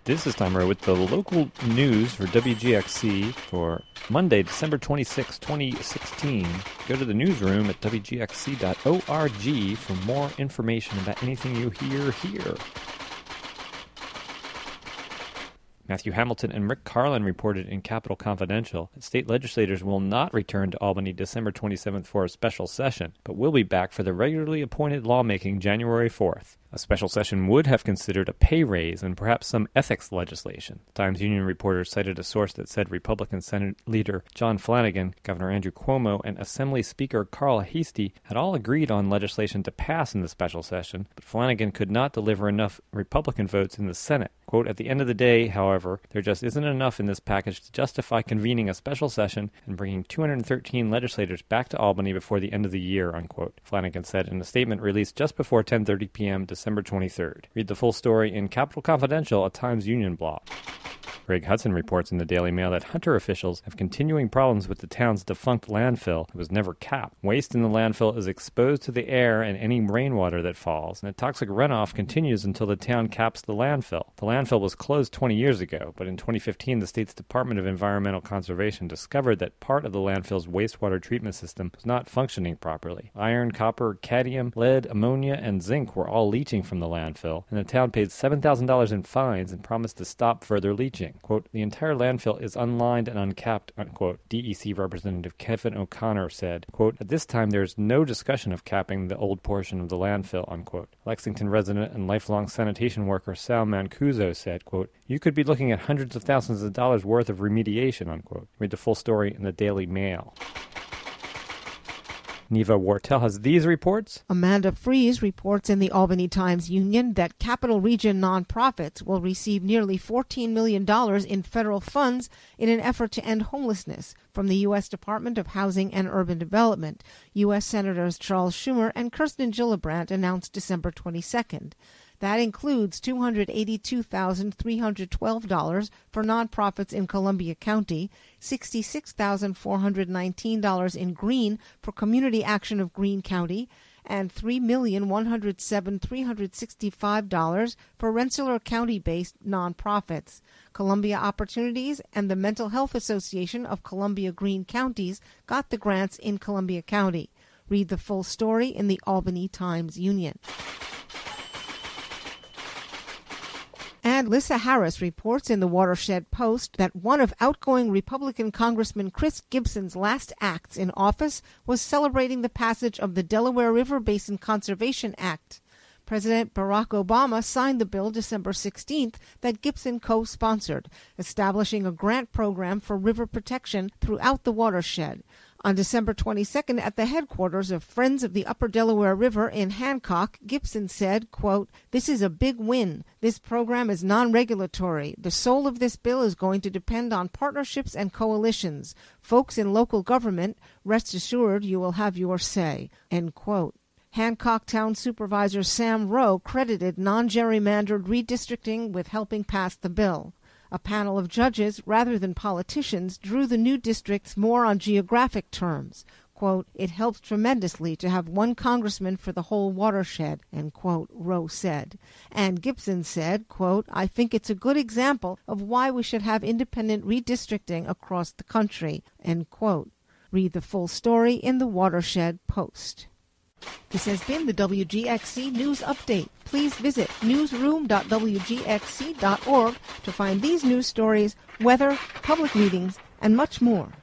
This is Timer with the local news for WGXC for Monday, December 26, 2016. Go to the newsroom at wgxc.org for more information about anything you hear here. Matthew Hamilton and Rick Carlin reported in Capitol Confidential that state legislators will not return to Albany December 27th for a special session, but will be back for the regularly appointed lawmaking January 4th. A special session would have considered a pay raise and perhaps some ethics legislation. Times-Union reporters cited a source that said Republican Senate Leader John Flanagan, Governor Andrew Cuomo, and Assembly Speaker Carl Heastie had all agreed on legislation to pass in the special session, but Flanagan could not deliver enough Republican votes in the Senate. Quote, at the end of the day, however, there just isn't enough in this package to justify convening a special session and bringing 213 legislators back to Albany before the end of the year, unquote, Flanagan said in a statement released just before 10:30 p.m. December 23rd. Read the full story in Capitol Confidential, a Times-Union blog. Greg Hudson reports in the Daily Mail that Hunter officials have continuing problems with the town's defunct landfill that was never capped. Waste in the landfill is exposed to the air and any rainwater that falls, and the toxic runoff continues until the town caps the landfill. The landfill was closed 20 years ago, but in 2015 the state's Department of Environmental Conservation discovered that part of the landfill's wastewater treatment system was not functioning properly. Iron, copper, cadmium, lead, ammonia, and zinc were all leaching from the landfill, and the town paid $7,000 in fines and promised to stop further leaching. Quote, the entire landfill is unlined and uncapped, unquote, DEC Representative Kevin O'Connor said. Quote, at this time there is no discussion of capping the old portion of the landfill, unquote. Lexington resident and lifelong sanitation worker Sal Mancuso said, quote, you could be looking at hundreds of thousands of dollars worth of remediation, unquote. Read the full story in the Daily Mail. Neva Wartel has these reports. Amanda Fries reports in the Albany Times-Union that Capital Region nonprofits will receive nearly $14 million in federal funds in an effort to end homelessness from the U.S. Department of Housing and Urban Development, U.S. Senators Charles Schumer and Kirsten Gillibrand announced December 22nd. That includes $282,312 for nonprofits in Columbia County, $66,419 in Greene for Community Action of Greene County, and $3,107,365 for Rensselaer County-based nonprofits. Columbia Opportunities and the Mental Health Association of Columbia-Greene Counties got the grants in Columbia County. Read the full story in the Albany Times-Union. And Lissa Harris reports in the Watershed Post that one of outgoing Republican Congressman Chris Gibson's last acts in office was celebrating the passage of the Delaware River Basin Conservation Act. President Barack Obama signed the bill December 16th that Gibson co-sponsored, establishing a grant program for river protection throughout the watershed. On December 22nd, at the headquarters of Friends of the Upper Delaware River in Hancock, Gibson said, quote, this is a big win. This program is non-regulatory. The soul of this bill is going to depend on partnerships and coalitions. Folks in local government, rest assured you will have your say, end quote. Hancock Town Supervisor Sam Rowe credited non-gerrymandered redistricting with helping pass the bill. A panel of judges, rather than politicians, drew the new districts more on geographic terms. Quote, it helps tremendously to have one congressman for the whole watershed, end quote, Rowe said. And Gibson said, quote, I think it's a good example of why we should have independent redistricting across the country, end quote. Read the full story in the Watershed Post. This has been the WGXC News Update. Please visit newsroom.wgxc.org to find these news stories, weather, public meetings, and much more.